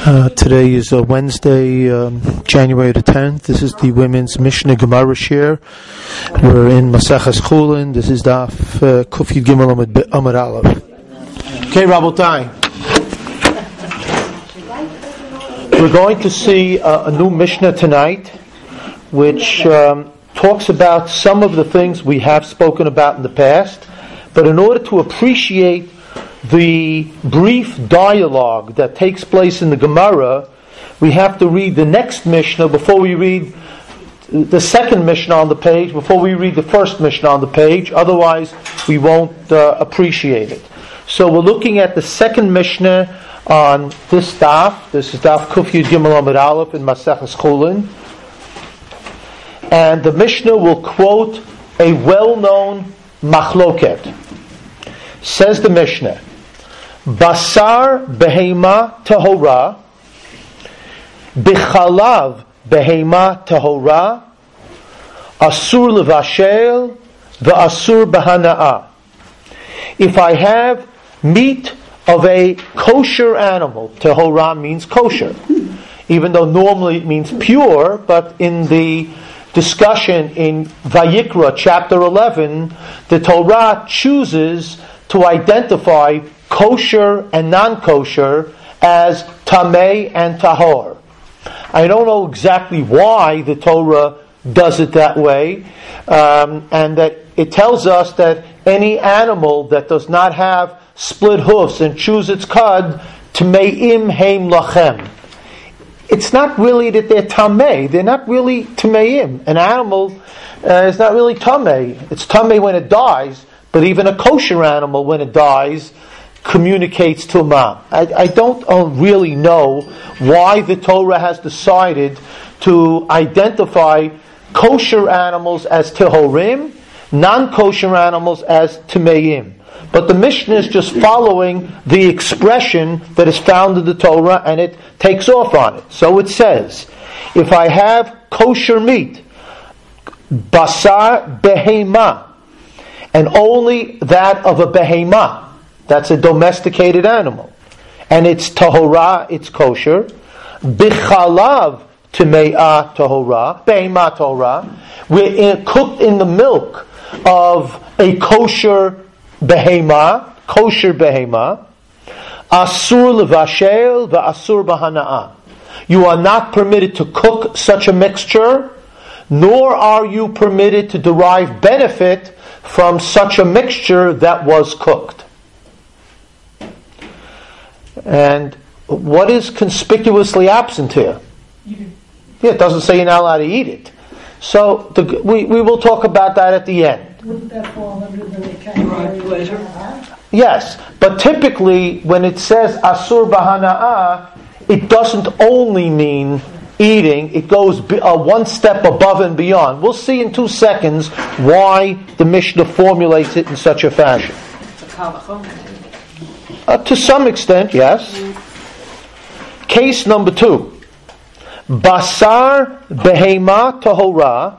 Today is Wednesday, January the 10th. This is the Women's Mishnah Gemara Shir. We're in Maseches Chulin. This is Daf Kuf Yud Gimel Amud Aleph. Okay, Rabotai. We're going to see a new Mishnah tonight, which talks about some of the things we have spoken about in the past. But in order to appreciate the brief dialogue that takes place in the Gemara, we have to read the next Mishnah before we read the second Mishnah on the page, before we read the first Mishnah on the page. Otherwise, we won't appreciate it. So we're looking at the second Mishnah on this daf. This is daf Kuf Yud Gimel Amud Aleph in Maseches Chulin. And the Mishnah will quote a well-known machloket. Says the Mishnah, Basar behema tahora, bichalav behema tahora, asur levashel, v'asur bahana'a. If I have meat of a kosher animal, tahora means kosher, even though normally it means pure, but in the discussion in Vayikra chapter 11, the Torah chooses to identify kosher and non-kosher as tamei and tahor. I don't know exactly why the Torah does it that way, and that it tells us that any animal that does not have split hoofs and chews its cud, tameim heim lachem. It's not really that they're tamei. They're not really tameim. An animal is not really tamei. It's tamei when it dies, but even a kosher animal, when it dies, communicates to ma. I don't really know why the Torah has decided to identify kosher animals as tehorim, non-kosher animals as tameim. But the Mishnah is just following the expression that is found in the Torah, and it takes off on it. So it says, if I have kosher meat, basar behema, and only that of a behema, that's a domesticated animal, and it's tahora, it's kosher, bichalav tame'a tahora, behema tahora, we're cooked in the milk of a kosher behema, asur levashel v'asur bahana'a. You are not permitted to cook such a mixture, nor are you permitted to derive benefit from such a mixture that was cooked. And what is conspicuously absent here? Yeah, it doesn't say you're not allowed to eat it. So we will talk about that at the end. Wouldn't that fall under the category pleasure? Yes, but typically when it says asur bahana'a, it doesn't only mean eating, it goes one step above and beyond. We'll see in 2 seconds why the Mishnah formulates it in such a fashion. To some extent, yes. Case number 2. Basar behema tahora,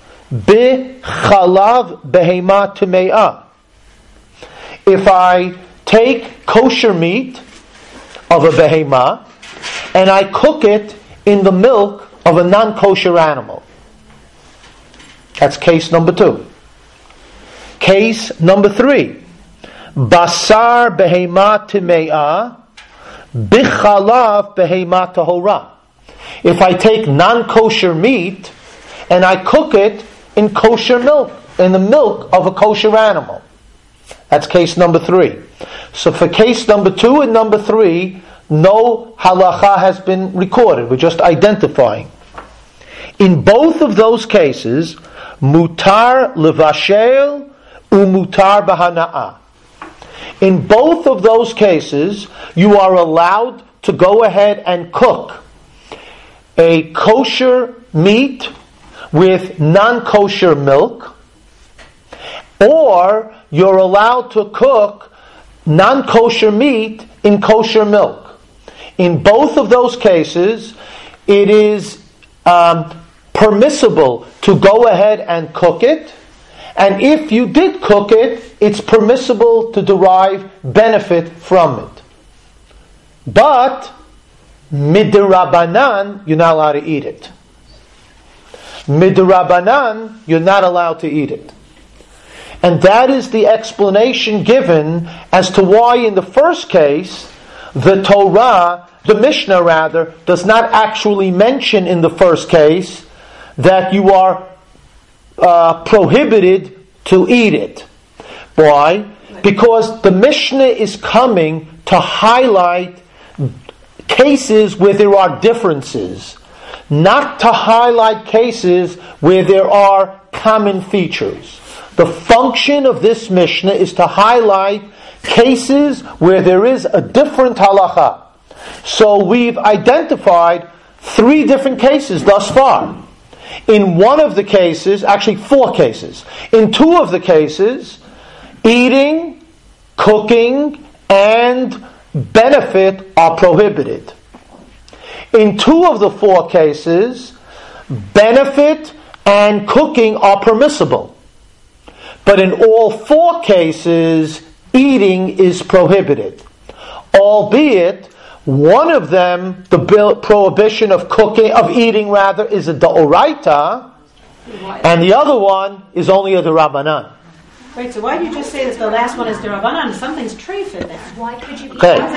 bichalav behema tame'a. If I take kosher meat of a behema and I cook it in the milk of a non-kosher animal. That's case number 2. Case number 3. Basar behema tame'a, bichalav behema tahora. If I take non-kosher meat and I cook it in kosher milk, in the milk of a kosher animal. That's case number 3. So for case number 2 and number 3, no halacha has been recorded. We're just identifying. In both of those cases, mutar levashel umutar bahana'a. In both of those cases, you are allowed to go ahead and cook a kosher meat with non-kosher milk, or you're allowed to cook non-kosher meat in kosher milk. In both of those cases, it is permissible to go ahead and cook it, and if you did cook it, it's permissible to derive benefit from it. But Midrabanan, you're not allowed to eat it. Midrabanan, you're not allowed to eat it. And that is the explanation given as to why in the first case, the Mishnah rather, does not actually mention in the first case that you are prohibited to eat it. Why? Because the Mishnah is coming to highlight cases where there are differences, not to highlight cases where there are common features. The function of this Mishnah is to highlight cases where there is a different halacha. So we've identified 3 different cases thus far. In one of the cases, actually 4 cases. In 2 of the cases, eating, cooking, and benefit are prohibited. In 2 of the 4 cases, benefit and cooking are permissible. But in all 4 cases, eating is prohibited. Albeit, one of them, the prohibition of eating is a da'oraita, and the other one is only a derabanan. Wait, so why did you just say that the last one is derabanan? Something's treif in there. Why could you eat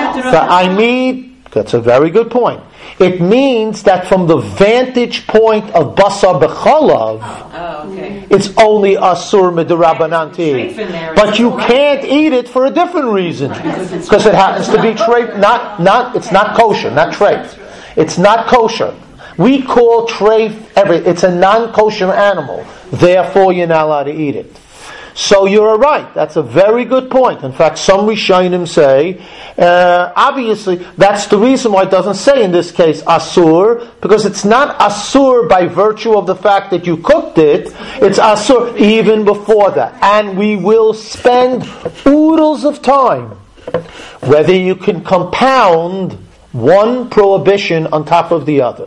Okay, that's a very good point. It means that from the vantage point of basar b'chalav, it's only asur midirabanan to eat. But you can't eat it for a different reason, because it happens to be treif. It's not kosher, not treif. It's not kosher. We call treif it's a non-kosher animal. Therefore, you're not allowed to eat it. So you're right. That's a very good point. In fact, some Rishonim say, obviously, that's the reason why it doesn't say in this case asur, because it's not asur by virtue of the fact that you cooked it. It's asur even before that. And we will spend oodles of time whether you can compound one prohibition on top of the other.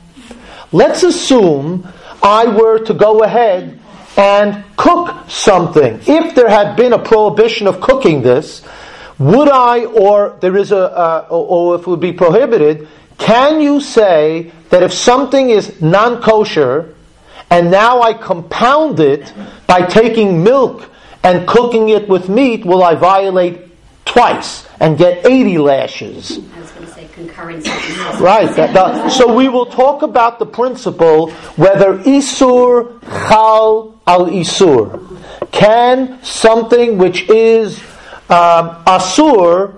Let's assume I were to go ahead and cook something. If there had been a prohibition of cooking this, would I, or there is or if it would be prohibited, can you say that if something is non-kosher and now I compound it by taking milk and cooking it with meat, will I violate twice and get 80 lashes? I was going to say concurrence. Right. So we will talk about the principle whether isur chal al isur. Can something which is asur,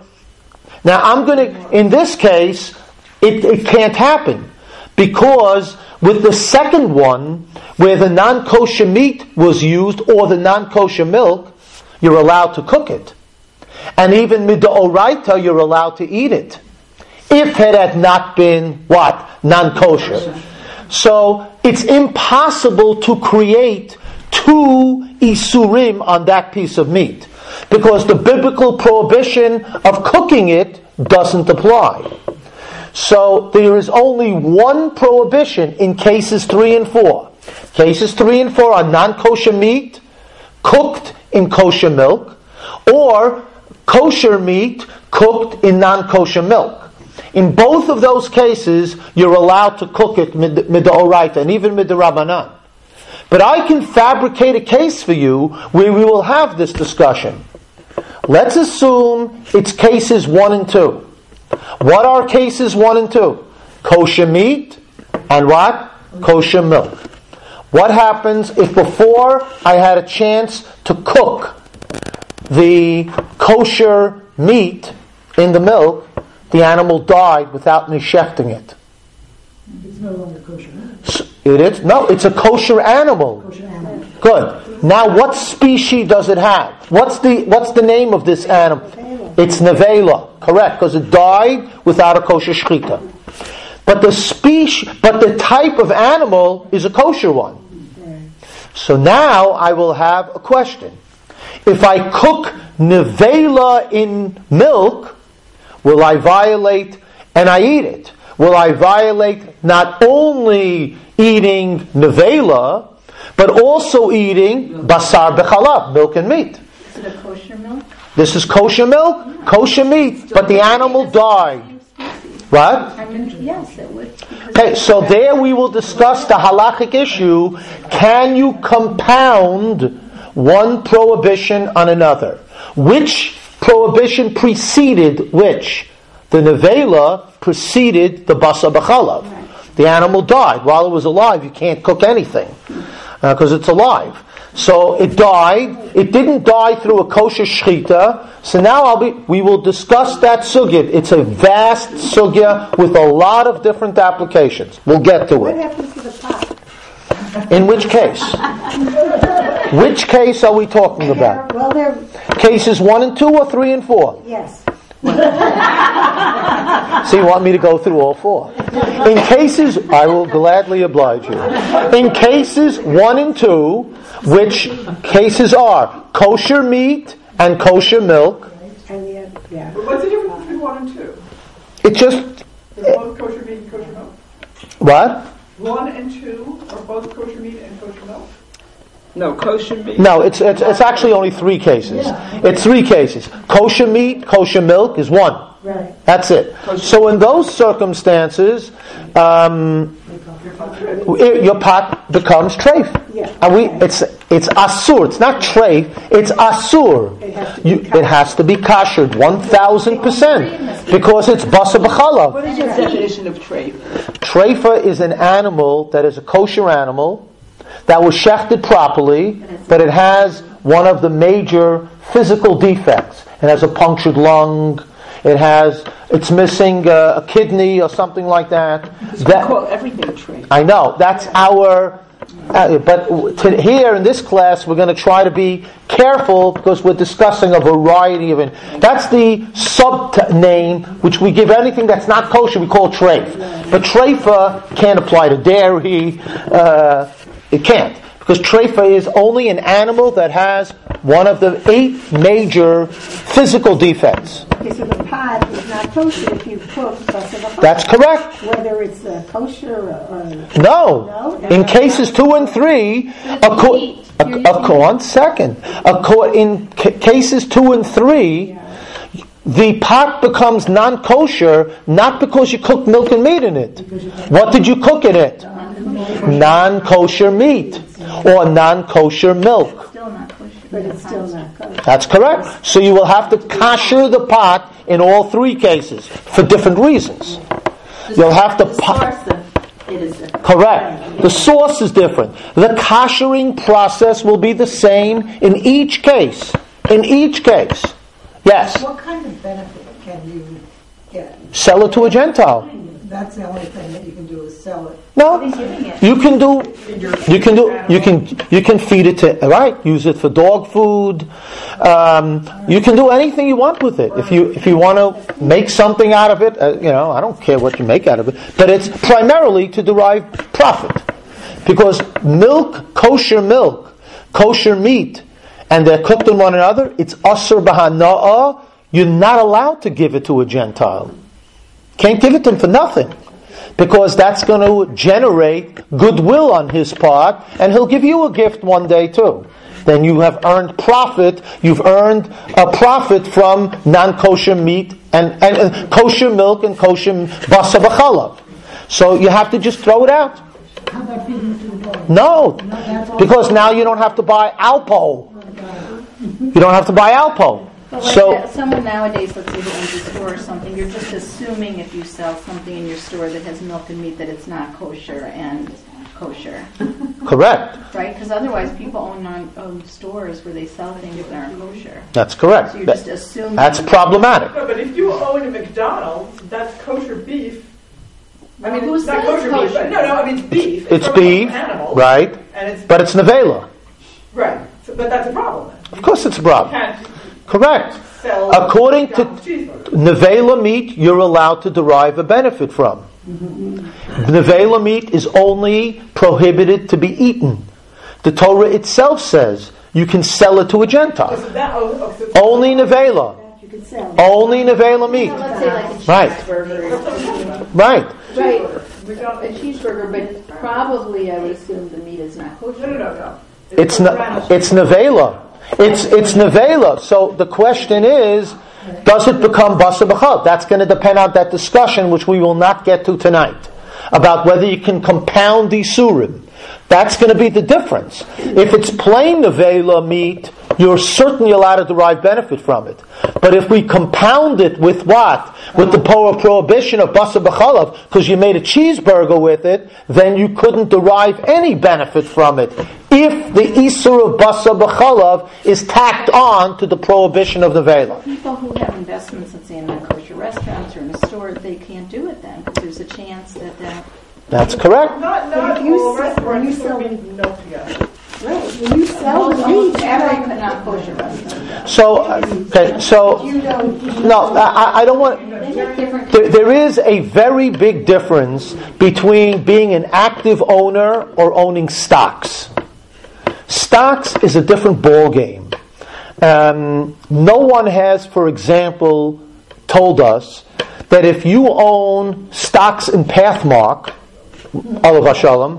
now in this case, it can't happen. Because with the second one, where the non-kosher meat was used, or the non-kosher milk, you're allowed to cook it. And even mid'oraita, you're allowed to eat it. If it had not been, non-kosher. So, it's impossible to create 2 isurim on that piece of meat. Because the biblical prohibition of cooking it doesn't apply. So, there is only one prohibition in cases 3 and 4. Cases 3 and 4 are non-kosher meat, cooked in kosher milk, or kosher meat cooked in non-kosher milk. In both of those cases, you're allowed to cook it mid'oraita and even mid'rabanan. But I can fabricate a case for you where we will have this discussion. Let's assume it's cases 1 and 2. What are cases 1 and 2? Kosher meat and what? Kosher milk. What happens if before I had a chance to cook the kosher meat in the milk, the animal died without me shechting it? It's no longer kosher. It is? No, it's a kosher animal. Kosher animal. Good. Now, what species does it have? What's the name of this animal? It's nevela. Correct, because it died without a kosher shechita. But the type of animal is a kosher one. So now I will have a question. If I cook nevela in milk, will I violate, and I eat it, will I violate not only eating nevela, but also eating basar b'chalav, milk and meat? Is it a kosher milk? This is kosher milk, kosher meat, but the animal died. What? I mean, yes, it would. because- Okay, so there we will discuss the halachic issue. Can you compound one prohibition on another? Which prohibition preceded which? The nevela preceded the basa b'chalav. The animal died. While it was alive, you can't cook anything because it's alive. So it died. It didn't die through a kosher shechita. So now we will discuss that sugya. It's a vast sugya with a lot of different applications. We'll get to What it. happens to the pot? In which case? Which case are we talking about? Well, they're, Cases 1 and 2 or 3 and 4? yes. So you want me to go through all 4? In cases, I will gladly oblige you. In cases 1 and 2, which cases are kosher meat and kosher milk, And the, yeah. But what's the difference between 1 and 2? it just, They're both kosher meat and kosher milk. what? 1 and 2 are both kosher meat and kosher milk. No, kosher meat. No, it's actually only 3 cases. It's 3 cases. Kosher meat, kosher milk is 1. Right. That's it. So in those circumstances, your pot becomes treif. Yeah. And it's asur. It's not treif. It's asur. It has to be kashered 1,000% because it's basa b'chalav. What is your definition of treif? Treifa is an animal that is a kosher animal that was shechted properly, but it has one of the major physical defects. It has a punctured lung. It's missing a kidney or something like that. We call everything treif. I know. That's our... but here in this class, we're going to try to be careful because we're discussing a variety of... That's the sub-name which we give anything that's not kosher, we call treif. But treifa can't apply to dairy. It can't. Because treifa is only an animal that has one of the 8 major physical defects. Okay, so the pot is not kosher if you cook basa b'chalav. That's correct. Whether it's kosher or... No. No? In cases 2 and 3, one second. In cases 2 and 3, the pot becomes non-kosher not because you cooked milk and meat in it. What did you cook in it? Non-kosher meat or non-kosher milk. Still not kosher. But it's still not kosher. That's correct. So you will have to kasher the pot in all 3 cases for different reasons. You'll have to correct. The source is different. The kashering process will be the same in each case. In each case. Yes. What kind of benefit can you get? Sell it to a Gentile. That's the only thing that you can do is sell it. No. You can feed it to, right? Use it for dog food. You can do anything you want with it. If you want to make something out of it, I don't care what you make out of it, but it's primarily to derive profit. Because kosher meat, and they're cooked in one another, it's asur b'hana'ah. You're not allowed to give it to a Gentile. Can't give it to him for nothing. Because that's going to generate goodwill on his part, and he'll give you a gift one day too. Then you have earned profit. You've earned a profit from non-kosher meat and kosher milk and kosher basa b'chalav. So you have to just throw it out. How about feeding it to the dog? No, because now you don't have to buy Alpo. You don't have to buy Alpo. But someone nowadays, let's say who owns a store or something, you're just assuming if you sell something in your store that has milk and meat that it's not kosher and kosher. Correct. Right? Because otherwise people own stores where they sell things that aren't kosher. That's correct. So you're just assuming. That's problematic. No, but if you own a McDonald's, that's kosher beef. I mean, who it's not says kosher kosher? beef? But no, I mean it's beef. It's from beef, animals, right? And But it's nevela. right. So, but that's a problem. Of course it's a You problem. can't Correct. sell According to McDonald's cheeseburgers. nevela meat, you're allowed to derive a benefit from. Nevela meat is only prohibited to be eaten. The Torah itself says you can sell it to a Gentile. So that, so Only nevela. You can sell. Only nevela meat. Let's say like a Right. cheeseburger. Right. Right. McDonald's- A cheeseburger, but probably I would assume the meat is not kosher. No. It's nevela. It's nevela. So the question is, does it become basar b'chalav? That's going to depend on that discussion, which we will not get to tonight, about whether you can compound isurim. That's going to be the difference. If it's plain nevela meat, you're certainly allowed to derive benefit from it. But if we compound it with what? With the prohibition of basar b'chalav, because you made a cheeseburger with it, then you couldn't derive any benefit from it. If the isur of basar b'chalav is tacked on to the prohibition of nevela. People who have investments, let's say in non-kosher restaurants or in a store, they can't do it then, because there's a chance that That's correct. Not If you all sell- when you restaurants sell- would be no together. Right, when you sell the almost meat, every non-kosher restaurant. So you don't. no, I don't want. They have different. There is a very big difference between being an active owner or owning stocks. Stocks is a different ball game. No one has, for example, told us that if you own stocks in Pathmark, Olav Hashalom,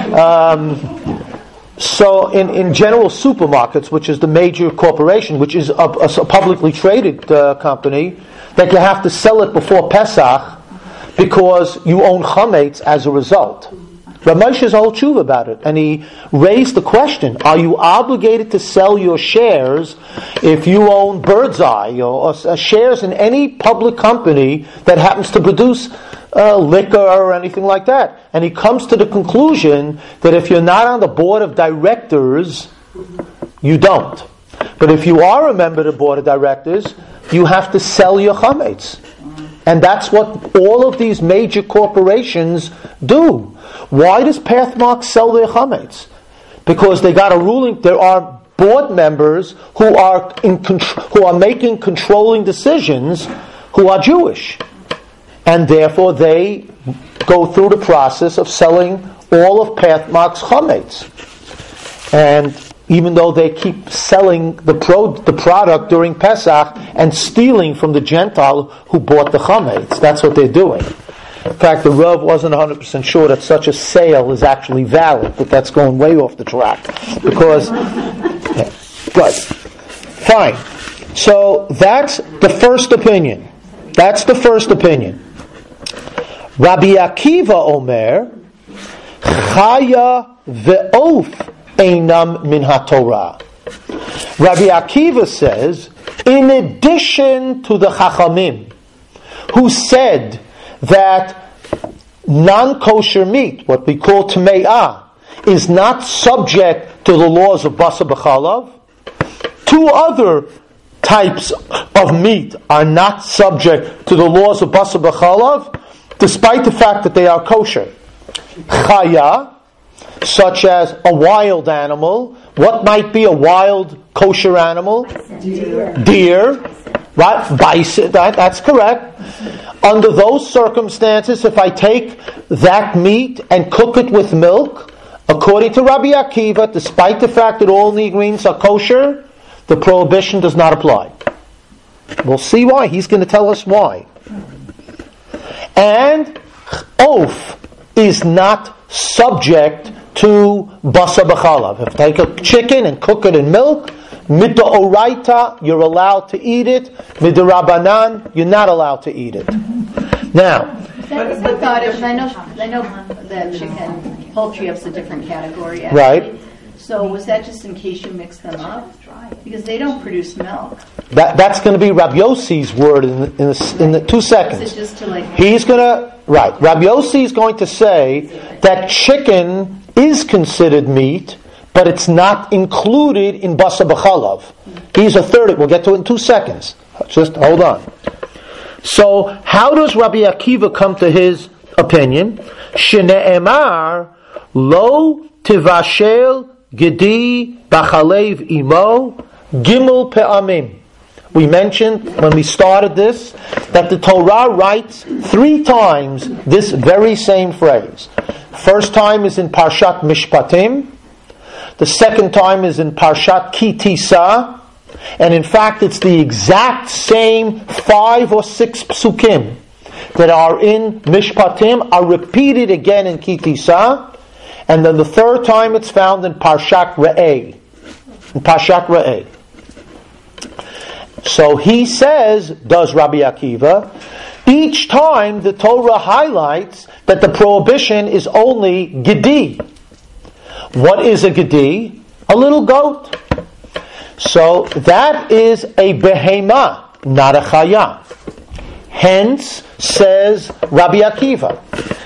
so in General Supermarkets, which is the major corporation, which is a publicly traded company, that you have to sell it before Pesach because you own chametz as a result. Rav Moshe is a whole tshuva about it, and he raised the question: are you obligated to sell your shares if you own Birdseye or shares in any public company that happens to produce liquor or anything like that? And he comes to the conclusion that if you're not on the board of directors, you don't. But if you are a member of the board of directors, you have to sell your chametz. And that's what all of these major corporations do. Why does Pathmark sell their chametz? Because they got a ruling. There are board members who are who are making controlling decisions who are Jewish, and therefore they go through the process of selling all of Pathmark's chametz. And even though they keep selling the product during Pesach and stealing from the Gentile who bought the chametz, that's what they're doing. In fact, the Rav wasn't 100% sure that such a sale is actually valid, but that's going way off the track. Because, yeah, good. Fine. So that's the first opinion. That's the first opinion. Rabbi Akiva Omer, Chaya ve'of einam min haTorah. Rabbi Akiva says, in addition to the Chachamim, who said that non-kosher meat, what we call Tame'ah, is not subject to the laws of Basar B'chalav, two other types of meat are not subject to the laws of Basar B'chalav, despite the fact that they are kosher. Chaya, such as a wild animal. What might be a wild kosher animal? Deer. Right? Bison. That's correct. Under those circumstances, if I take that meat and cook it with milk, according to Rabbi Akiva, despite the fact that all the ingredients are kosher, the prohibition does not apply. We'll see why. He's going to tell us why. And oaf is not subject to basar b'chalav. If you take a chicken and cook it in milk, mid'oraita, you're allowed to eat it. Mid'rabanan, you're not allowed to eat it. Now, I thought it was, I know that chicken, poultry is a different category. Actually. Right. So was that just in case you mix them up? Because they don't produce milk. that's going to be Rabbi Yossi's word in the 2 seconds. Is it just to like? He's going to, right, Rabbi Yossi is going to say that chicken is considered meat, but it's not included in basar b'chalav. He's a third. We'll get to it in 2 seconds. Just hold on. So, how does Rabbi Akiva come to his opinion? Shene'emar lo tivashel gedi b'chalev imo gimel pe'amim. We mentioned when we started this that the Torah writes 3 times this very same phrase. First time is in Parshat Mishpatim. The second time is in Parshat Ki Tisa. And in fact, it's the exact same 5 or 6 psukim that are in Mishpatim are repeated again in Ki Tisa. And then the third time it's found in Parshat Re'eh. In Parshat Re'eh. So he says, does Rabbi Akiva, each time the Torah highlights that the prohibition is only gedi. What is a gedi? A little goat. So that is a behema, not a chaya. Hence, says Rabbi Akiva,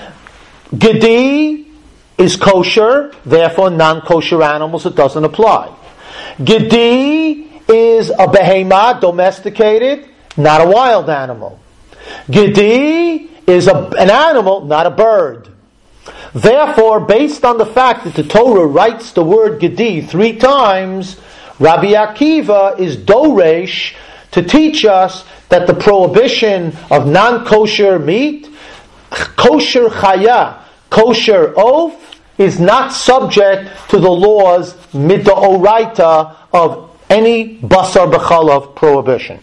gedi is kosher, therefore non-kosher animals it doesn't apply. Gedi is a behema, domesticated, not a wild animal. Gedi is an animal, not a bird. Therefore, based on the fact that the Torah writes the word gedi 3 times, Rabbi Akiva is doresh to teach us that the prohibition of non-kosher meat, kosher chaya, kosher oath, is not subject to the laws midoraita of any basar b'chalav prohibition.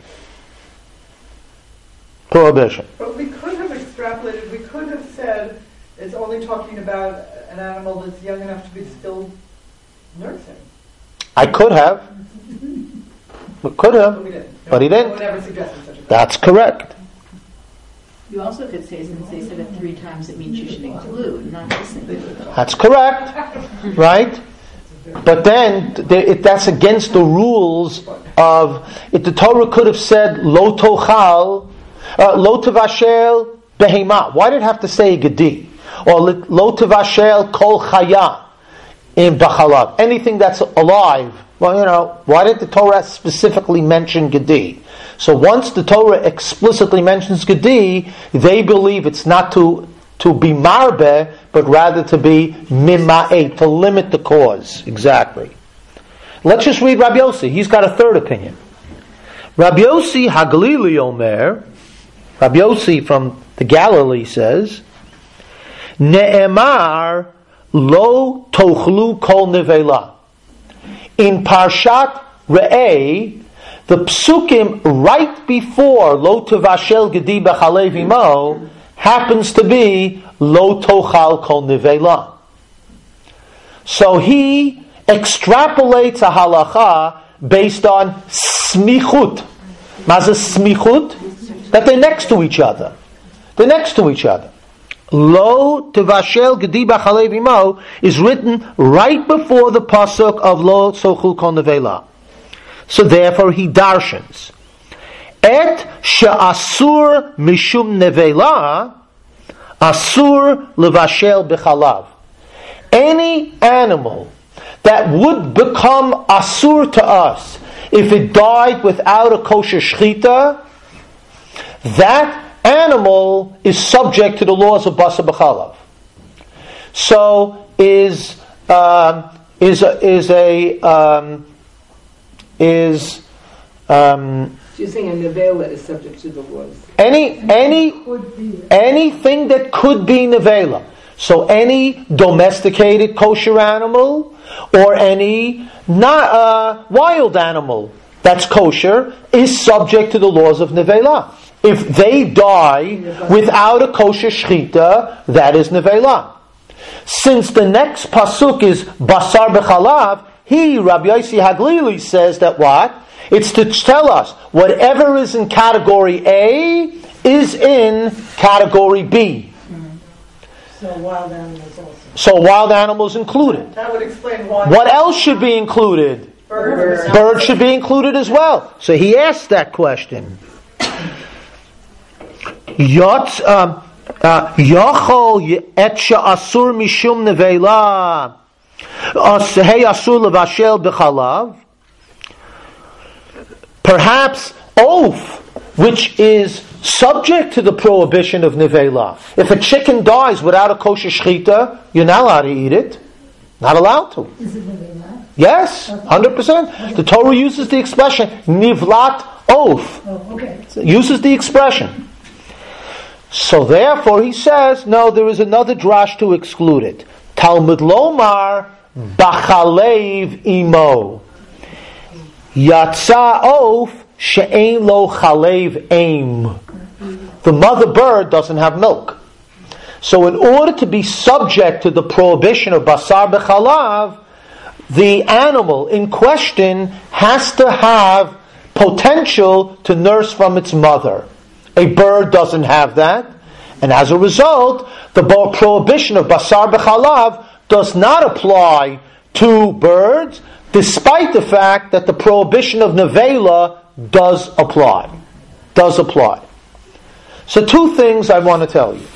But we could have extrapolated, we could have said it's only talking about an animal that's young enough to be still nursing. I could have. We could have. But we didn't. But he didn't. No one ever suggested such a thing. That's correct. You also could say, since they said it 3 times, it means you should include, not just include. That's correct. Right? But then, that's against the rules of, if the Torah could have said, lo tochal, lo tevashel behema. Why did it have to say gedi? Or lo tevashel kol chaya in b'chalav. Anything that's alive. Well, why did the Torah specifically mention gedi? So once the Torah explicitly mentions gedi, they believe it's not to be marbe, but rather to be mima'eh, to limit the cause. Exactly. Let's just read Rabbi Yossi. He's got a third opinion. Rabbi Yossi Haglili Omer, Rabbi Yossi from the Galilee says, Ne'emar lo tochlu kol nevela. In Parshat Re'eh, the psukim right before lo tevashel gedi b'chalev imo happens to be lo tochal kol nevela. So he extrapolates a halacha based on smichut. Maza smichut? That they're next to each other. They're next to each other. Lo tevashel gedi b'chalev imo is written right before the pasuk of lo tochal kol nevela. So therefore he darshans. Et she'asur mishum nevela, asur levashel b'chalav. Any animal that would become asur to us if it died without a kosher shchita, that animal is subject to the laws of basar b'chalav. So You're saying a nevela is subject to the laws. Anything that could be nevela. So any domesticated kosher animal or any wild animal that's kosher is subject to the laws of nevela. If they die without a kosher shchita, that is nevela. Since the next pasuk is basar b'chalav, Rabbi Yossi Haglili, says that what? It's to tell us whatever is in category A is in category B. So wild animals also. So wild animals included. That would explain why. What else should be included? Birds. Birds should be included as well. So he asked that question. Yachol et she'asur mishum nevela hey asur levashel b'chalav. Perhaps oath, which is subject to the prohibition of nevela. If a chicken dies without a kosher shchita, you're not allowed to eat it. Not allowed to. Is it nevela? Yes, 100%. The Torah uses the expression nivlat oath. Oh, okay. It uses the expression. So therefore he says, no, there is another drash to exclude it. Talmud lomar b'chalev imo. Yatsa oaf she'ein lo chalev aim. The mother bird doesn't have milk. So in order to be subject to the prohibition of basar b'chalav, the animal in question has to have potential to nurse from its mother. A bird doesn't have that, and as a result, the prohibition of basar b'chalav does not apply to birds, despite the fact that the prohibition of nevela does apply. So 2 things I want to tell you.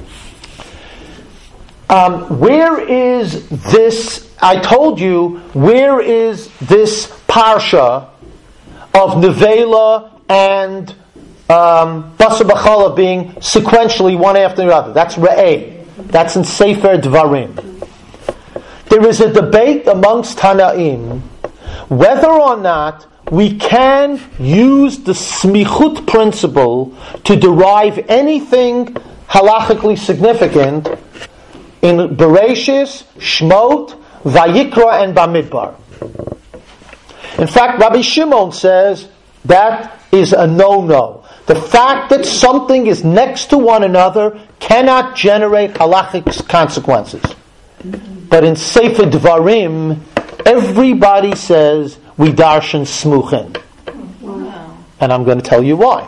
Where is this? I told you, where is this parsha of nevela and basar b'chalav being sequentially one after the other? That's Re'eh. That's in Sefer Dvarim. There is a debate amongst Tanaim whether or not we can use the smichut principle to derive anything halachically significant in Bereshis, Shmot, Vayikra, and Bamidbar. In fact, Rabbi Shimon says that is a no-no. The fact that something is next to one another cannot generate halachic consequences. But in Sefer Dvarim, everybody says we darshan smuchin. Wow. And I'm going to tell you why.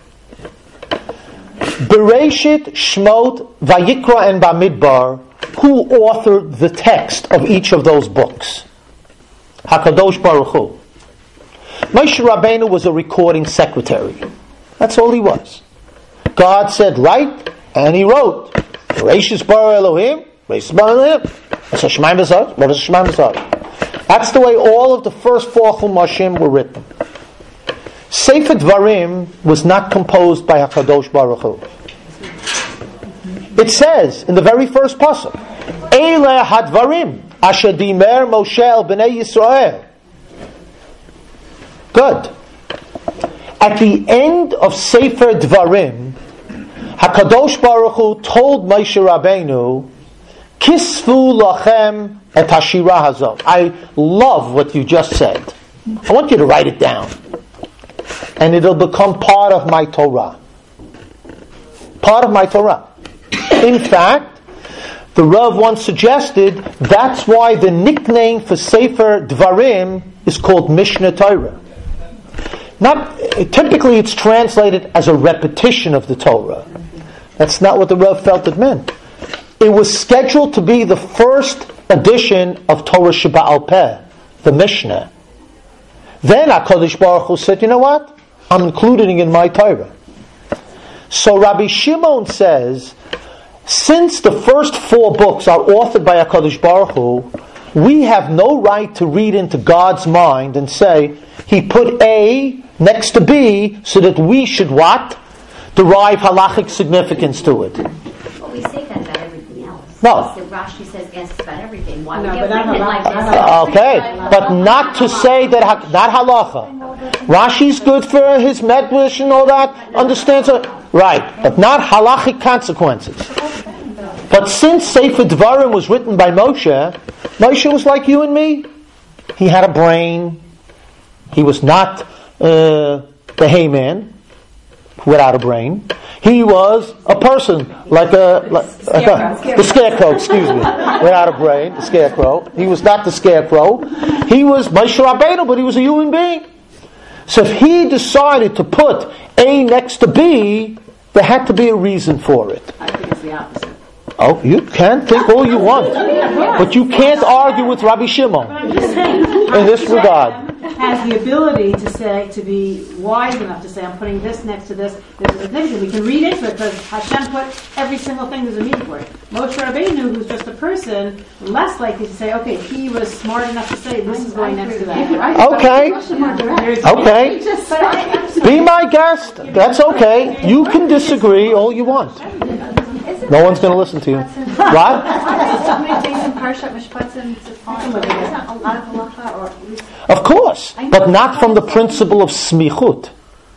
Bereshit, Shmot, Vayikra, and Bamidbar, who authored the text of each of those books? HaKadosh Baruch Hu. Moshe Rabbeinu was a recording secretary. That's all he was. God said, write, and he wrote. Bereshit bara Elohim, Bereshit bara Elohim. That's the way all of the first 4 Chumashim were written. Sefer Dvarim was not composed by HaKadosh Baruch Hu. It says in the very first pasuk, Eile hadvarim asher dimer Moshe el bnei Yisrael. Good. At the end of Sefer Dvarim, HaKadosh Baruch Hu told Moshe Rabbeinu, Kisvu lachem et hashira hazot. I love what you just said. I want you to write it down. And it'll become part of my Torah. Part of my Torah. In fact, the Rav once suggested that's why the nickname for Sefer Dvarim is called Mishnah Torah. Typically it's translated as a repetition of the Torah. That's not what the Rav felt it meant. It was scheduled to be the first edition of Torah Sheba'al Peh, the Mishnah. Then HaKadosh Baruch Hu said, you know what? I'm including it in my Torah. So Rabbi Shimon says, since the first 4 books are authored by HaKadosh Baruch Hu, we have no right to read into God's mind and say, He put A next to B so that we should what? Derive halachic significance to it. Well, we say that about everything else. No. So Rashi says yes about everything. Why No, we but get not pregnant like halacha. this? Okay, but not to say that, not halacha. Rashi's good for his medrash and all that, understands it? Right, but not halachic consequences. But since Sefer Dvarim was written by Moshe, Moshe was like you and me. He had a brain. He was not the Haman without a brain. He was a person like the scarecrow, excuse me, without a brain, the scarecrow. He was not the scarecrow. He was Moshe Rabbeinu, but he was a human being. So if he decided to put A next to B, there had to be a reason for it. I think it's the opposite. Oh, you can think all you want, but you can't argue with Rabbi Shimon in this regard. Has the ability to be wise enough to say, I'm putting this next to this. There's a significance. We can read into it because Hashem put every single thing there's a meaning for it. Moshe Rabbeinu, who's just a person, less likely to say, okay, he was smart enough to say this is going next to that. Okay. Okay. Be my guest. That's okay. You can disagree all you want. No one's going to listen to you. What? Of course, but not from the principle of smichut.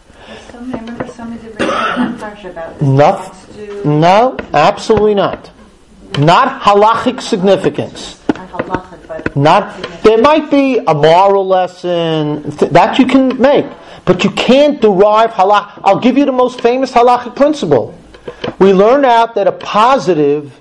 No, absolutely not. Not halachic significance. Not. There might be a moral lesson that you can make, but you can't derive halach. I'll give you the most famous halachic principle. We learn out that a positive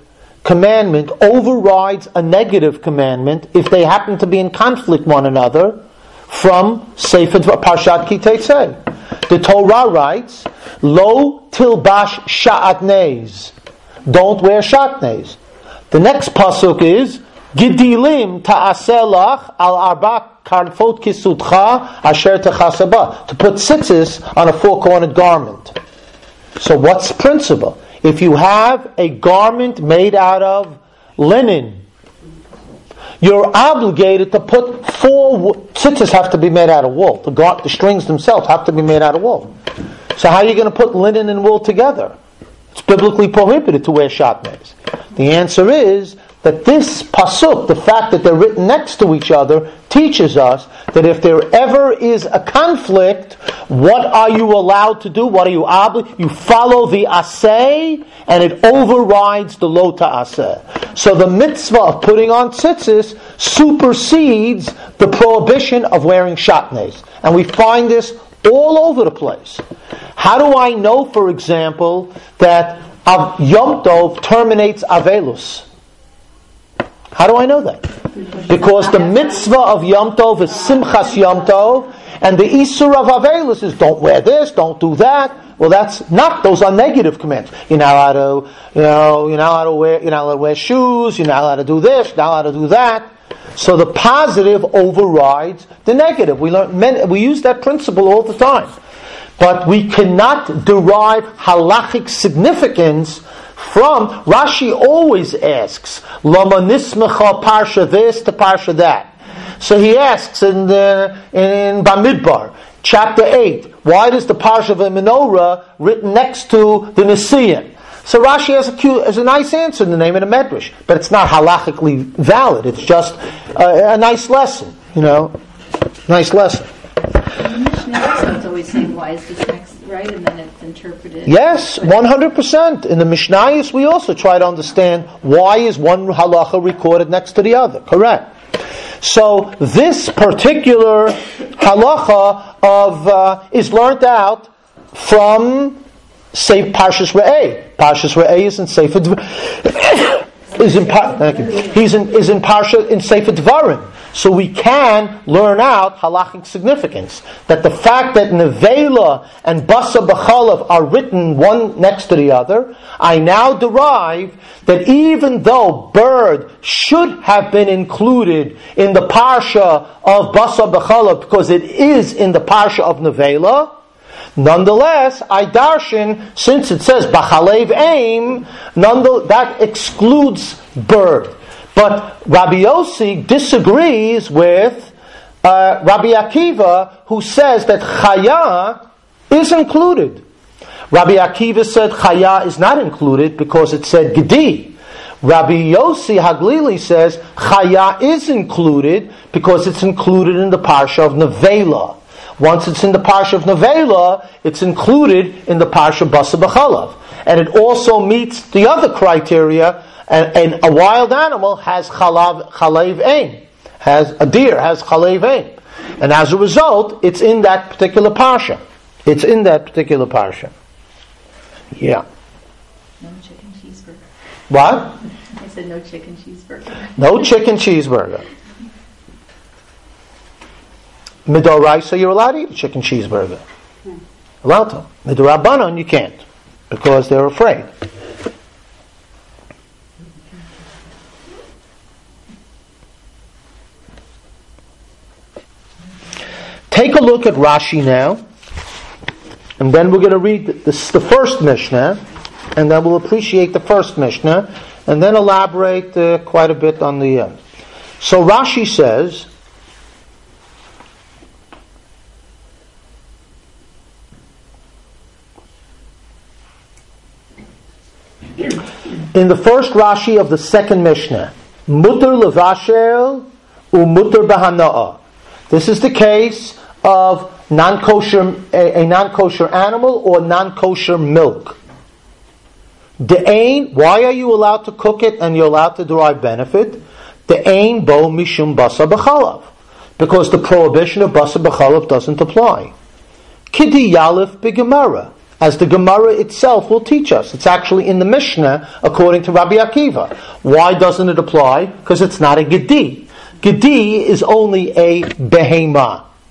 commandment overrides a negative commandment if they happen to be in conflict one another. from Sefer Parshat Ki Teitzei. The Torah writes, Lo tilbash sha'atnez. Don't wear shatnez. The next pasuk is, Gidilim ta'aselach al arba karfot kisutcha asher techasaba. To put tzitzis on a four-cornered garment. So what's the principle? If you have a garment made out of linen, you're obligated to put tzitzis have to be made out of wool. The strings themselves have to be made out of wool. So how are you going to put linen and wool together? It's biblically prohibited to wear shatnez. The answer is that this pasuk, the fact that they're written next to each other, teaches us that if there ever is a conflict, what are you allowed to do? What are you obligated? You follow the aseh, and it overrides the lo ta'aseh. So the mitzvah of putting on tzitzis supersedes the prohibition of wearing shatnez. And we find this all over the place. How do I know, for example, that Yom Tov terminates Avelus? How do I know that? Because the mitzvah of Yom Tov is Simchas Yom Tov, and the Isur of Avelus is don't wear this, don't do that. Well, those are negative commands. You're not allowed to wear shoes, you're not allowed to do this, you're not allowed to do that. So the positive overrides the negative. We use that principle all the time. But we cannot derive halachic significance from, Rashi always asks, Lama nismecha parsha this to parsha that. So he asks in Bamidbar, chapter 8, why does the parsha of the menorah written next to the Nisayan? So Rashi has a nice answer in the name of the Medrash, but it's not halachically valid. It's just a nice lesson, nice lesson. Mishnah is always saying, why is this next, right? And then it's interpreted. Yes, 100%. In the Mishnayos, we also try to understand why is one halacha recorded next to the other. Correct. So this particular halacha is learned out from Parshas Re'eh. Parshas Re'eh is in Sefer is in Parsha in Sefer Dvarim. So we can learn out halachic significance. That the fact that Nevela and Basa B'chalav are written one next to the other, I now derive that even though bird should have been included in the Parsha of Basa B'chalav because it is in the Parsha of Nevela, nonetheless, I darshan, since it says B'chalev Aim, that excludes bird. But Rabbi Yossi disagrees with Rabbi Akiva, who says that Chaya is included. Rabbi Akiva said Chaya is not included because it said Gedi. Rabbi Yossi Haglili says Chaya is included because it's included in the Parsha of Nevela. Once it's in the Parsha of Nevela, it's included in the Parsha Basa B'chalav. And it also meets the other criteria. And a wild animal has chalev ain. A deer has chalev ain. And as a result, it's in that particular parsha. Yeah. No chicken cheeseburger. What? I said no chicken cheeseburger. No chicken cheeseburger. Midoraisa, you're allowed to eat a chicken cheeseburger. Allowed to. Midorabanan, you can't. Because they're afraid. Take a look at Rashi now, and then we're going to read the first Mishnah, and then we'll appreciate the first Mishnah, and then elaborate quite a bit on the end. So Rashi says, in the first Rashi of the second Mishnah, Mutter levashel u'mutter b'hana'ah. This is the case of a non-kosher animal or non-kosher milk. Why are you allowed to cook it and you're allowed to derive benefit? De'ein bo mishum basa b'chalav. Because the prohibition of basa b'chalav doesn't apply. Kidi yalif b'gemara. As the Gemara itself will teach us. It's actually in the Mishnah according to Rabbi Akiva. Why doesn't it apply? Because it's not a gedi. Gedi is only a behema.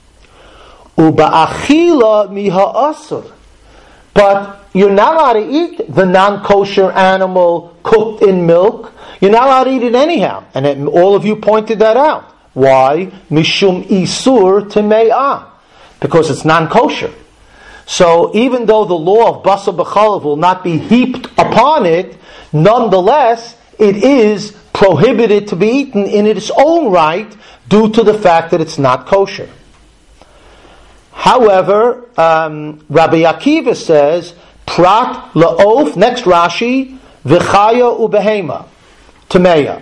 Uba'achila miha asur. But you're not allowed to eat the non-kosher animal cooked in milk. You're not allowed to eat it anyhow. And all of you pointed that out. Why? Mishum isur teme'ah. Because it's non-kosher. So even though the law of basar b'chalav will not be heaped upon it, nonetheless, it is prohibited to be eaten in its own right due to the fact that it's not kosher. However, Rabbi Akiva says, prat la'of, next Rashi, v'chaya ubehema, tameya.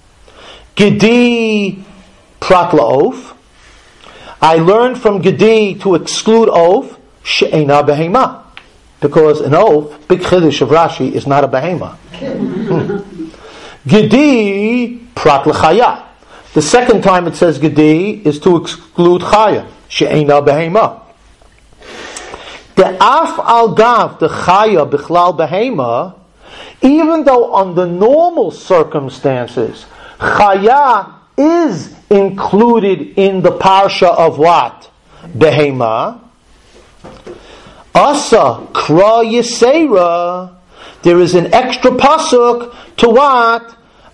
Gedi prat la'of. I learned from Gedi to exclude oaf, she'ena behema. Because an oaf, big chiddush of Rashi, is not a behema. Gedi prat l'chaya. The second time it says Gedi is to exclude chaya. She'ena behema. The af al gav the chaya bichlal behema, even though under normal circumstances chaya is included in the parsha of what? Behema. Asa kra yisera. There is an extra pasuk to what?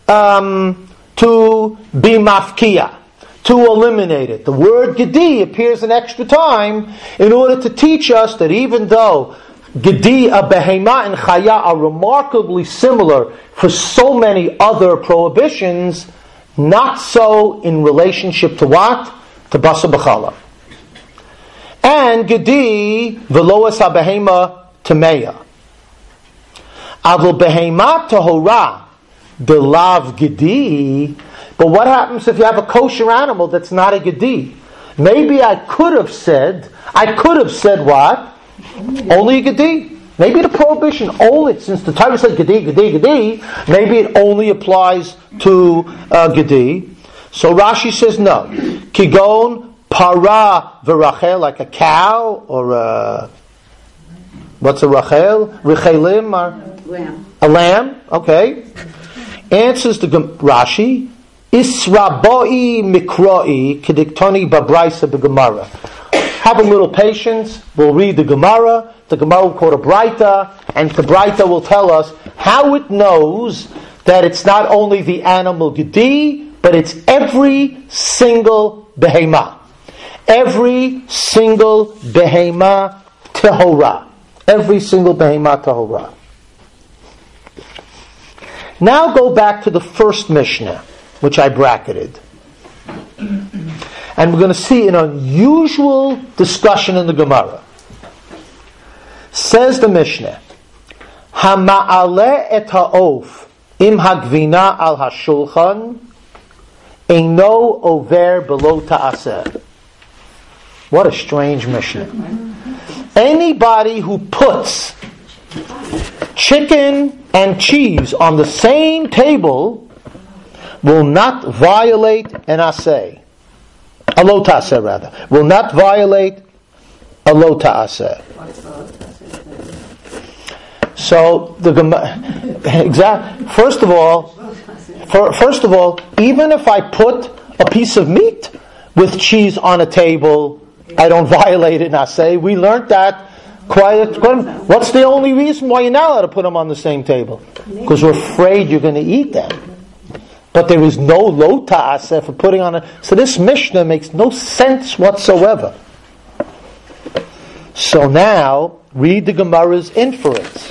To be mafkia. To eliminate it. The word gedi appears an extra time in order to teach us that even though gedi, behema, and chaya are remarkably similar for so many other prohibitions, not so in relationship to what? To basar b'chalav. And gedi veloas habehema tameya. Avol behema tahora belav gedi. But what happens if you have a kosher animal that's not a gedi? Maybe I could have said what? Only a gedi. Maybe the prohibition only, since the Torah says gedi, gedi, gedi, maybe it only applies to gedi. So Rashi says no. Kigon para v'rachel, like a cow, or what's a rachel? Rechelim, or a lamb. Okay. Answers the Rashi. Israboi mikroi kediktoni babraisa b'gemara. Have a little patience. We'll read the Gemara. The Gemara will quote a Braita, and the Braita will tell us how it knows that it's not only the animal gedi, but it's every single behema. Every single behema tehora. Every single behema tehora. Now go back to the first Mishnah, which I bracketed. And we're going to see an unusual discussion in the Gemara. Says the Mishnah, Hama'ale et ha'of im hagvina al hashulchan eino over below ta'aseh. What a strange Mishnah. Anybody who puts chicken and cheese on the same table will not violate an aseh. A lo ta'aseh, rather. Will not violate a lo ta'aseh. So First of all, even if I put a piece of meat with cheese on a table, I don't violate an aseh. We learned that what's the only reason why you're not allowed to put them on the same table? Because we're afraid you're going to eat them. But there is no lo ta'aseh for putting on So this Mishnah makes no sense whatsoever. So now, read the Gemara's inference.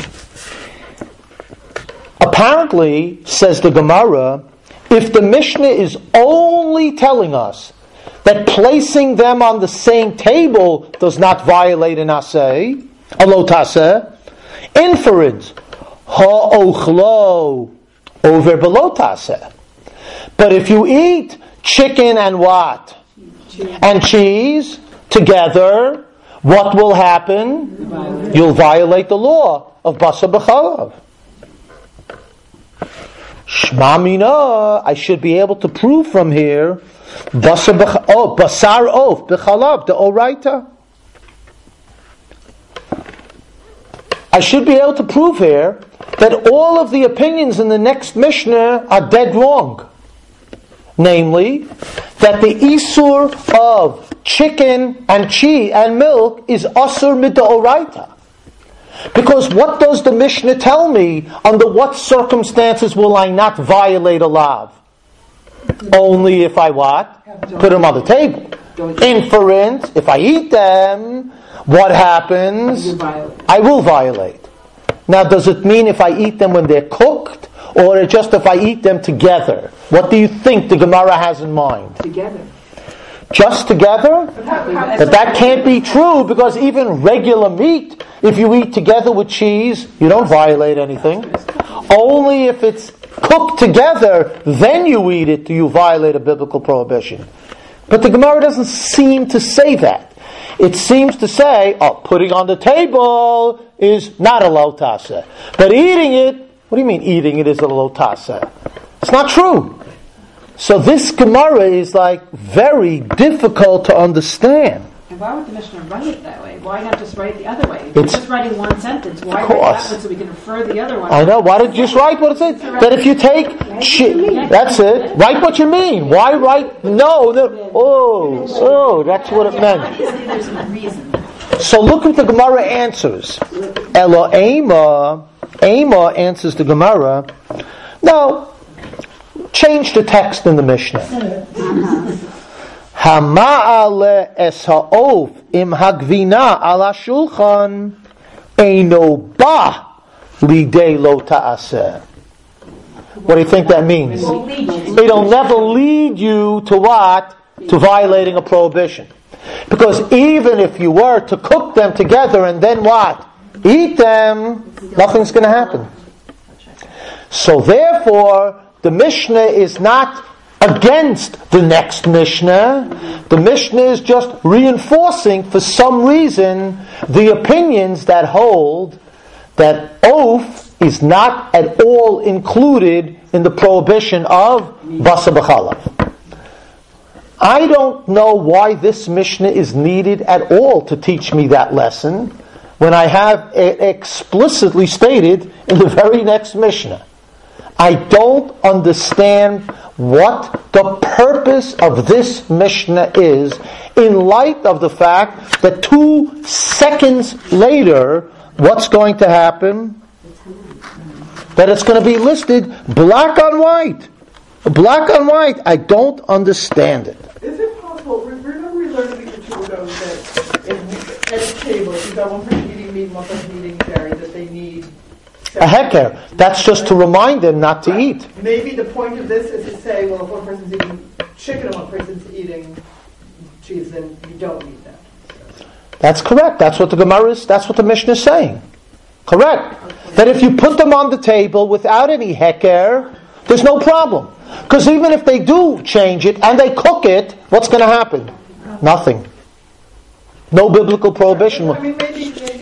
Apparently, says the Gemara, if the Mishnah is only telling us that placing them on the same table does not violate an aseh, a lo ta'aseh, inference, ha'ochlo, over below ta'aseh. But if you eat chicken and what? And cheese together, what will happen? You'll violate the law of basar b'chalav. Shma mina, I should be able to prove from here, basar of b'chalav, the oraita. I should be able to prove here that all of the opinions in the next Mishnah are dead wrong. namely, that the isur of chicken and cheese and milk is asur midoraita. Because what does the Mishnah tell me? Under what circumstances will I not violate a lav? Only if I what? Put them on the table. Inference, if I eat them, what happens? I will violate. Now, does it mean if I eat them when they're cooked, or just if I eat them together? What do you think the Gemara has in mind? Together. Just together? But that can't be true, because even regular meat, if you eat together with cheese, you don't violate anything. Only if it's cooked together, then you eat it, do you violate a biblical prohibition. But the Gemara doesn't seem to say that. It seems to say, putting on the table is not a lotasa. But eating it, what do you mean eating it is a lotasa? It's not true. So this Gemara is like very difficult to understand. And why would the Mishnah write it that way? Why not just write it the other way? If you're just writing one sentence, why write that one so we can refer the other one? I know. Why did you just write what it says? That if you take... that's it. Write what you mean. Why write... No. Oh, that's what it meant. There's a reason. So look what the Gemara answers. Ema answers the Gemara. Now, change the text in the Mishnah. Hama'ale es ha'of im hagvina ala shulchan eino ba lidei lo ta'aseh. What do you think that means? It'll never lead you to what? To violating a prohibition. Because even if you were to cook them together and then what? Eat them, nothing's going to happen. So therefore, the Mishnah is not against the next Mishnah. The Mishnah is just reinforcing, for some reason, the opinions that hold that oath is not at all included in the prohibition of Basa B'chalav. I don't know why this Mishnah is needed at all to teach me that lesson, when I have it explicitly stated in the very next Mishnah. I don't understand what the purpose of this Mishnah is, in light of the fact that 2 seconds later, what's going to happen? That it's going to be listed black on white. Black on white. I don't understand it. Is it possible, remember we learned a week or two ago that at the table, if you've got one person eating meat and one person eating dairy, that they need a heker. That's just to remind them not to eat. Maybe the point of this is to say, well, if one person's eating chicken and one person's eating cheese, then you don't eat that. That's correct. That's what the Gemara is. That's what the Mishnah is saying. Correct. Okay. That if you put them on the table without any heker, there's no problem. Because even if they do change it and they cook it, what's going to happen? Nothing. No biblical prohibition. I mean, maybe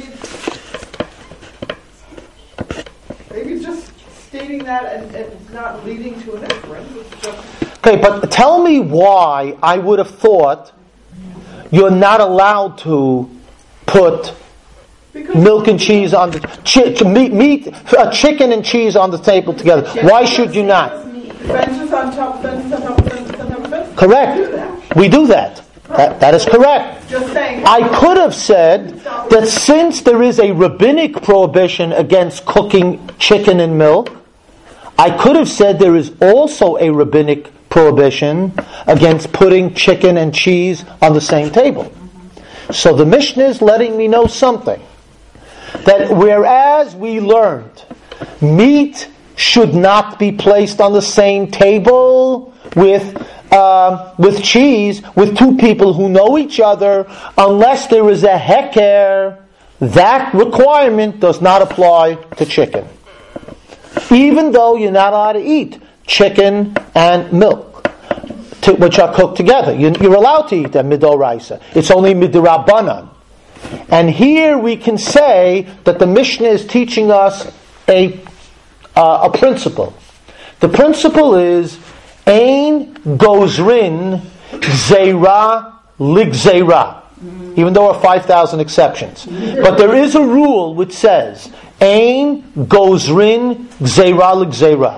it's just stating that and it's not leading to an inference. Okay, but tell me why I would have thought you're not allowed to put milk and cheese on the chicken and cheese on the table together. Why should you not? Benches on top, benches on top, benches on top of benches. Correct. We do that. That is correct. Just saying. I could have said that since there is a rabbinic prohibition against cooking chicken and milk, I could have said there is also a rabbinic prohibition against putting chicken and cheese on the same table. So the Mishnah is letting me know something. That whereas we learned meat should not be placed on the same table with cheese, with 2 people who know each other, unless there is a heker, that requirement does not apply to chicken. Even though you're not allowed to eat chicken and milk, which are cooked together. You're allowed to eat them midoraisa. It's only midrabanan. And here we can say that the Mishnah is teaching us a principle. The principle is Ein gozrin gzeira ligzeira. Even though there are 5,000 exceptions. But there is a rule which says Ein gozrin gzeira ligzeira.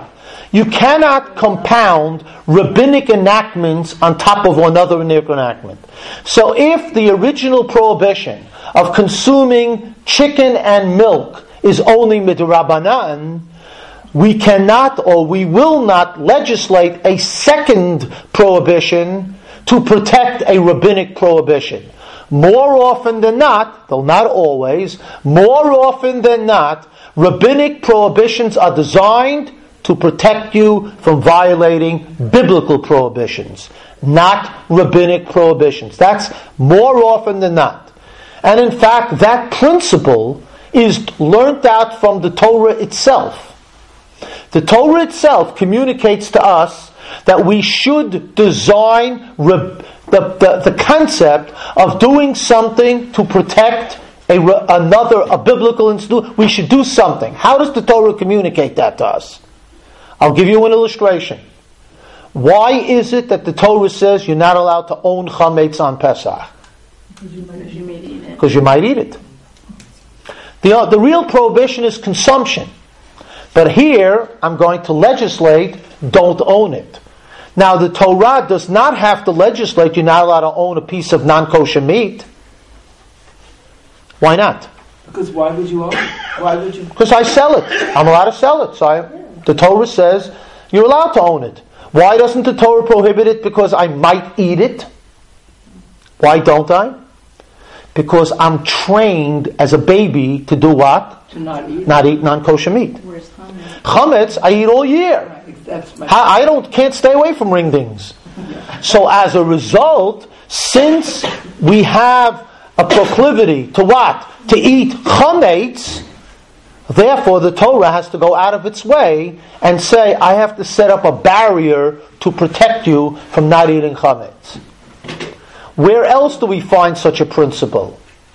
You cannot compound rabbinic enactments on top of another rabbinic enactment. So if the original prohibition of consuming chicken and milk is only midrabanan, we cannot or we will not legislate a second prohibition to protect a rabbinic prohibition. More often than not, though not always, more often than not, rabbinic prohibitions are designed to protect you from violating biblical prohibitions, not rabbinic prohibitions. That's more often than not. And in fact, that principle is learnt out from the Torah itself. The Torah itself communicates to us that we should design the concept of doing something to protect a biblical institution. We should do something. How does the Torah communicate that to us? I'll give you an illustration. Why is it that the Torah says you're not allowed to own chametz on Pesach? Because you might eat it. Because you might eat it. The real prohibition is consumption. But here, I'm going to legislate, don't own it. Now, the Torah does not have to legislate you're not allowed to own a piece of non-kosher meat. Why not? Because why would you own it? Why would you? Because I sell it. I'm allowed to sell it. So the Torah says you're allowed to own it. Why doesn't the Torah prohibit it? Because I might eat it. Why don't I? Because I'm trained as a baby to do what? To not eat. Not eat non-kosher meat. Where's chametz? Chametz I eat all year. Right, that's my. I can't stay away from ring dings. So as a result, since we have a proclivity to what? To eat chametz, therefore the Torah has to go out of its way and say, I have to set up a barrier to protect you from not eating chametz. Where else do we find such a principle?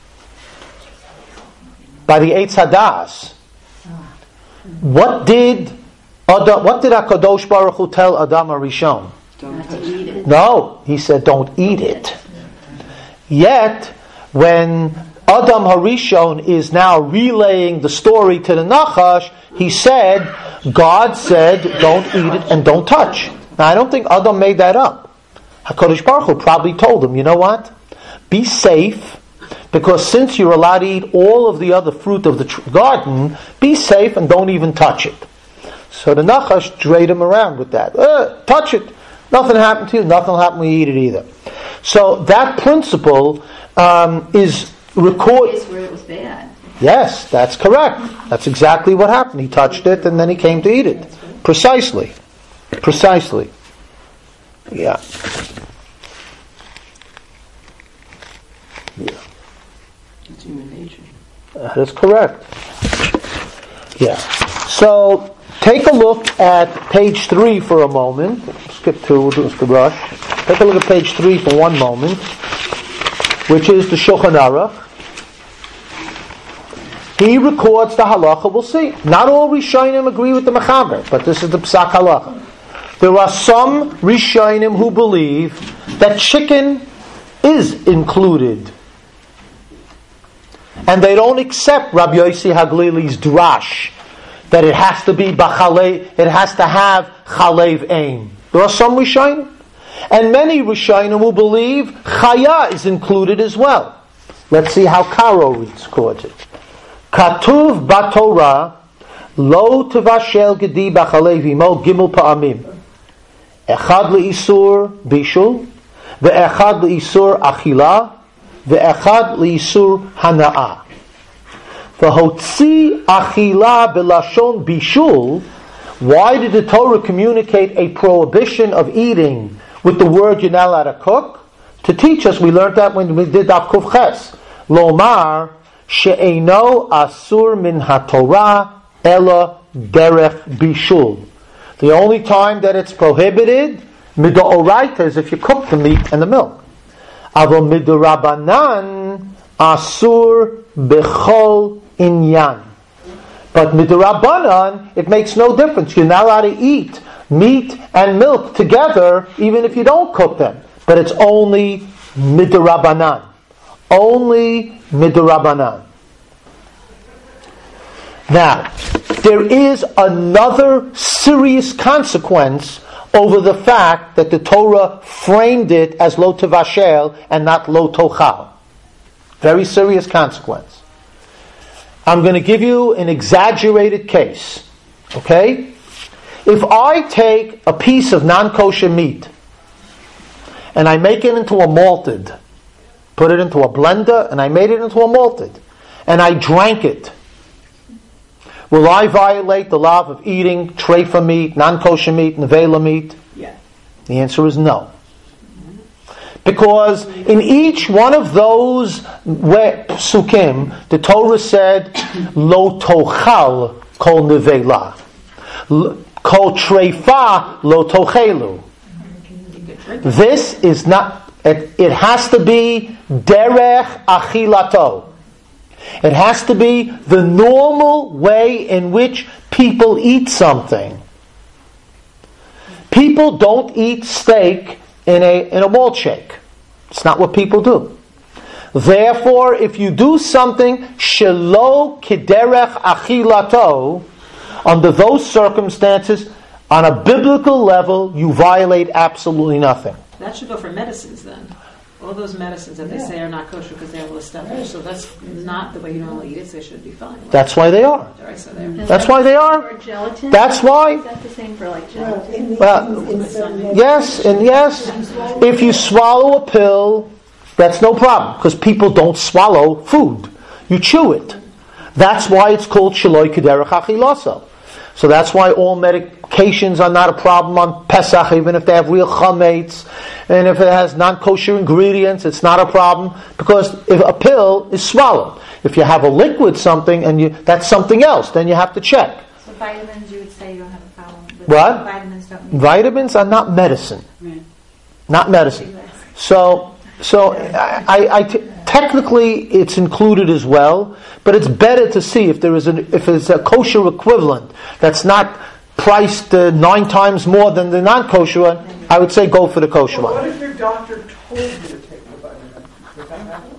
By the Eitz Hadas. What did HaKadosh Baruch Hu tell Adam HaRishon? Not to eat it. No, he said don't eat it. Yet, when Adam HaRishon is now relaying the story to the Nachash, he said, God said don't eat it and don't touch. Now I don't think Adam made that up. HaKadosh Baruch Hu probably told him, you know what? Be safe, because since you're allowed to eat all of the other fruit of the garden, be safe and don't even touch it. So the Nachash drayed him around with that. Touch it. Nothing happened to you. Nothing will happen when you eat it either. So that principle is recorded. Place where it was bad. Yes, that's correct. That's exactly what happened. He touched it and then he came to eat it. Precisely. Yeah. It's human nature. That is correct. Yeah. So take a look at page 3 for a moment. Skip 2, we'll do the rush. Take a look at page 3 for one moment, which is the Shulchan Aruch. He records the halacha. We'll see. Not all Rishonim agree with the Mechaber, but this is the Psak halacha. There are some Rishonim who believe that chicken is included. And they don't accept Rabbi Yossi Haglili's drash that it has to be b'chalev, it has to have chalev aim. There are some Rishonim, and many Rishonim who believe chaya is included as well. Let's see how Karo records it. Katuv b'Torah lo tevashel gedi b'chalev imo gimel pa'amim. Echad le'isur bishul, ve'echad le'isur achila, ve'echad le'isur hana'ah. V'hotzi achila b'lashon bishul. Why did the Torah communicate a prohibition of eating with the word you're not allowed to cook? To teach us, we learned that when we did Daf Kuf Ches. Lomar she'eino asur min haTorah ela derech bishul. The only time that it's prohibited, mid'oraita, is if you cook the meat and the milk. Avol mid'rabanan asur bechol inyan. But mid'rabanan, it makes no difference. You're not allowed to eat meat and milk together, even if you don't cook them. But it's only mid'rabanan. Only mid'rabanan. Now, there is another serious consequence over the fact that the Torah framed it as lo tevashel and not lo tochal. Very serious consequence. I'm going to give you an exaggerated case. Okay? If I take a piece of non-kosher meat and I make it into a malted, put it into a blender and I made it into a malted, and I drank it, will I violate the law of eating treifa meat, non-kosher meat, nevela meat? Yes. The answer is no. Because in each one of those psukim, the Torah said, lo tochal kol nevela, kol treifa lo tochelu. This is not, it has to be derech achilato. It has to be the normal way in which people eat something. People don't eat steak in a malt shake. It's not what people do. Therefore, if you do something shelo kiderech achilato, under those circumstances, on a biblical level, you violate absolutely nothing. That should go for medicines then. All those medicines that they say are not kosher because they have all this stuff in it. So that's not the way you normally eat it, so they should be fine. Right? That's why they are. Right, so they're- That's why they are. For gelatin? That's why. Is that the same for like gelatin? Well, yes, and yes. If you swallow a pill, that's no problem, because people don't swallow food. You chew it. That's why it's called shaloi kederech achilasa. So that's why all medications are not a problem on Pesach, even if they have real chametz, and if it has non-kosher ingredients, it's not a problem, because if a pill is swallowed. If you have a liquid something, and that's something else, then you have to check. So vitamins, you would say you don't have a problem with. What? Vitamins don't need. Vitamins are not medicine. Not medicine. So technically it's included as well, but it's better to see if there's a kosher equivalent that's not priced 9 times more than the non-kosher one. I would say go for the kosher Well, what one. if your doctor told you to take the vitamin? Would that happen?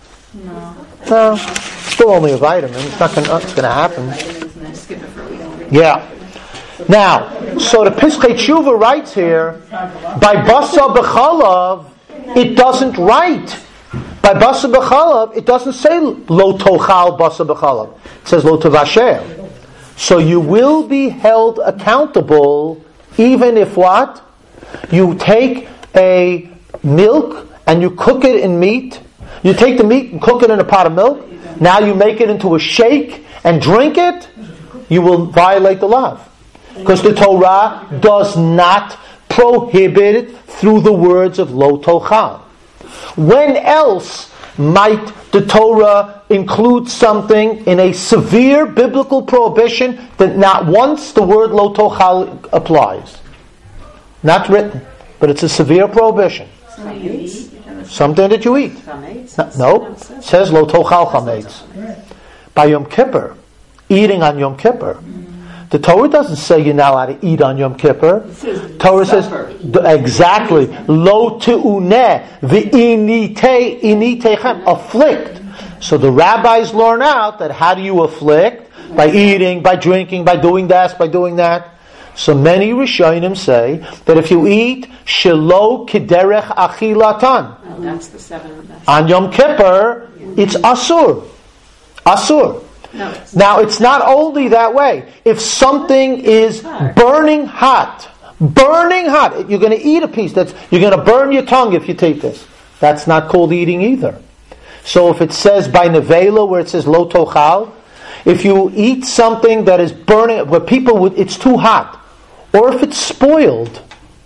No, still only a vitamin. It's not going to happen. Vitamins and then skip it for a week. Yeah. Now, so the Piskei Tshuva writes here, by Basa B'chalav, it doesn't write. By Basa B'chalav, it doesn't say Lo Tochal Basa B'chalav. It says Lo Tovasher. So you will be held accountable even if what? You take a milk and you cook it in meat. You take the meat and cook it in a pot of milk. Now you make it into a shake and drink it. You will violate the law. Because the Torah does not prohibit it through the words of Lo Tochal. When else might the Torah include something in a severe biblical prohibition that not once the word Lo Tochal applies? Not written, but it's a severe prohibition. Something that you eat. No, it says Lo Tochal Chametz. By Yom Kippur, eating on Yom Kippur. The Torah doesn't say you're not allowed to eat on Yom Kippur. Torah says exactly Lo te'uneh v'initechem, afflict. So the rabbis learn out that how do you afflict? By eating, by drinking, by doing this, by doing that. So many Rishonim say that if you eat shelo kiderech achilatan, that's the 7. on Yom Kippur, it's asur. Asur. Now, it's not only that way. If something is burning hot, you're going to eat a piece. You're going to burn your tongue if you take this. That's not called eating either. So if it says by nevela, where it says lo tochal, if you eat something that is burning, where it's too hot, or if it's spoiled.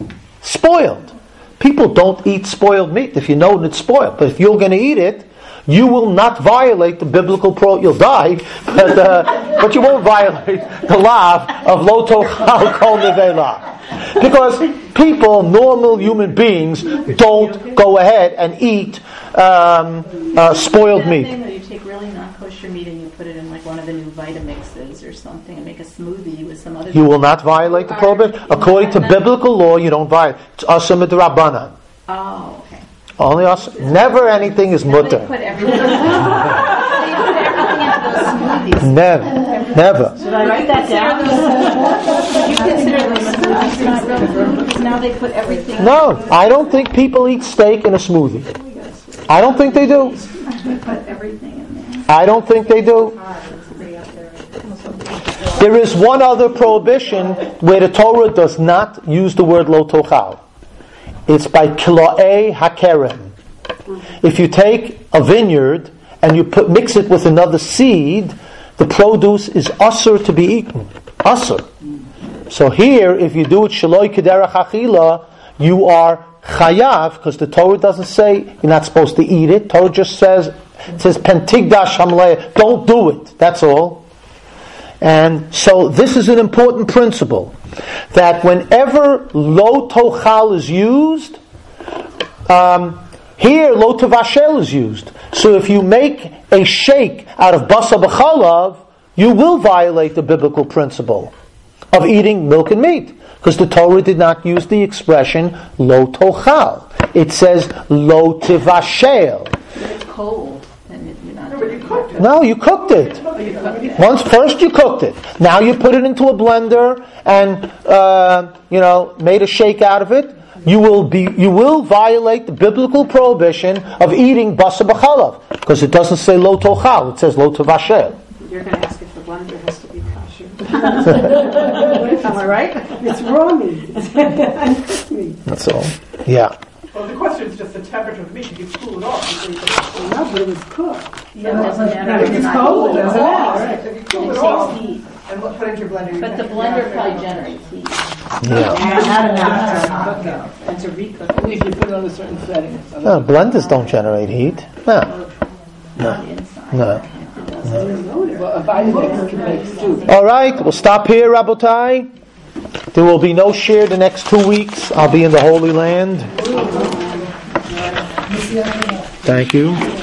People don't eat spoiled meat if you know it's spoiled. But if you're going to eat it, you will not violate the biblical you'll die, but you won't violate the law of lo tochal kol nevela. Because people, normal human beings, don't go ahead and eat spoiled meat. You take really non-kosher meat and you put it in like one of the new Vitamixes or something and make a smoothie with some other. You will not violate the prohibition. According to biblical law, you don't violate. It's asur midrabanan. Oh, okay. Only asur. Never anything is They mutter. put everything. They put everything into those smoothies. Never. Never. Should I write that down? You consider the smoothies not relevant because now they put everything. No, I don't think people eat steak in a smoothie. I don't think they do. They put everything in there. I don't think they do. There is one other prohibition where the Torah does not use the word lo tochal. It's by kilo'e hakerem. If you take a vineyard and you mix it with another seed, the produce is asur to be eaten. Asur. So here, if you do it shaloi kederach achila, you are chayav, because the Torah doesn't say you're not supposed to eat it. Torah just says, it says pentigdash hamleah, don't do it. That's all. And so this is an important principle, that whenever lo tochal is used, here lo tavashel is used. So if you make a shake out of basa b'chalav, you will violate the biblical principle of eating milk and meat, because the Torah did not use the expression lo tochal. It says lo tavashel. If it's cold, then you're not. No, but you cooked it. No, you cooked it. Once first you cooked it. Now you put it into a blender and made a shake out of it. You will violate the biblical prohibition of eating basa b'chalav, because it doesn't say lo tochal. It says lo tavashel. You're going to ask if the blender has to be kosher. Am I right? It's raw meat. Uncooked meat. That's all. Yeah. Well, the question is just the temperature of the meat. You can cool it off. before you cook it. No, but it was cooked. Yeah, it doesn't matter. If it's cold, it doesn't matter. If you cool It it off takes heat. and put it into your blender, you But the can- blender probably generates heat. Yeah. And to recook. Only if you put it on a certain setting. No, blenders don't generate heat. No. Not inside. No. Well, a Vitamix can make soup. All right, we'll stop here, Rabotai. There will be no share the next 2 weeks. I'll be in the Holy Land. Thank you.